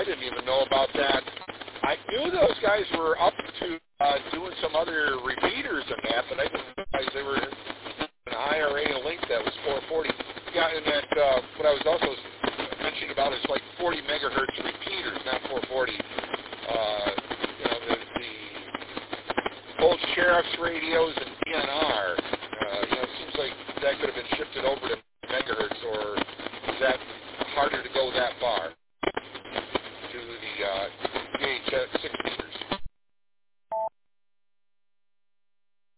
didn't even know about that. I knew those guys were up to doing some other repeaters and that, but I didn't realize they were an IRA link that was 440. Yeah, and that what I was also mentioning about is like 40 megahertz repeaters, not 440. The old sheriff's radios and DNR.